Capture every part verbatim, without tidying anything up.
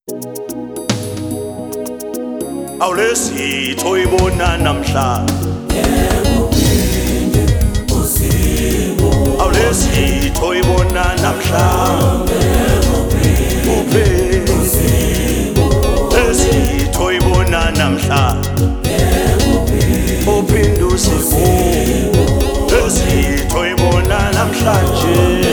awulesitho ibona namhla awulesitho ibona namhla uphe esitho ibona namhla uphindu sibu esitho ibona namhlanje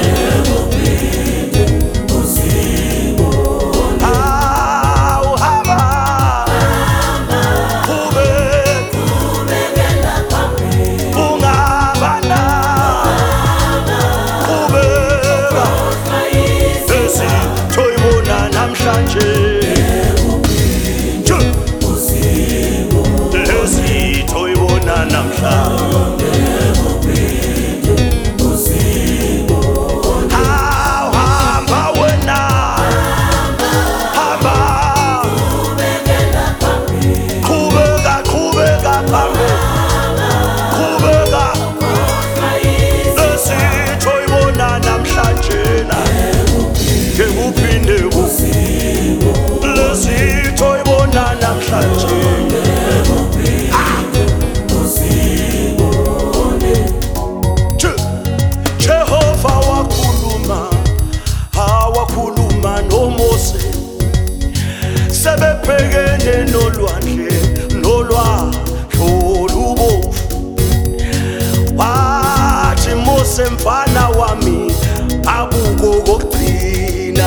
sebebhekene nolwandle nolwandle olubovu wathi Mose mfana wami abuko kokugcina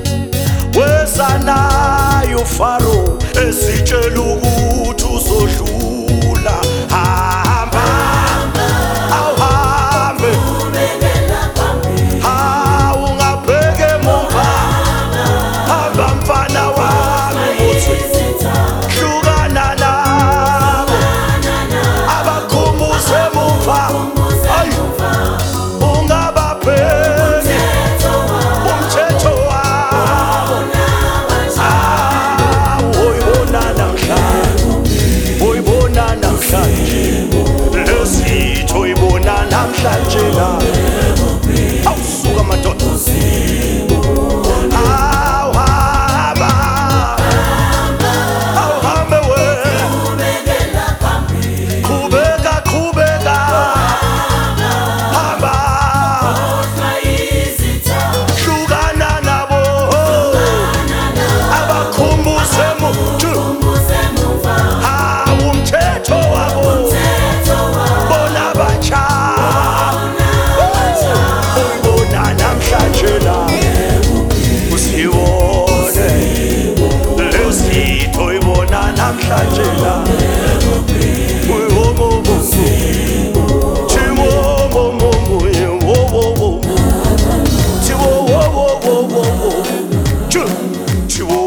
wesanayo uFaro esitshela ukuthi uzodlula hamba awuhambe awungabheke emuva hamba mfana wami hlukana nabo abakhumbuze emuva ungababheki umthetho wabo uyibona namhlanje uyibona namhlanje lesitho uyibona namhlanje la awusuka madoda you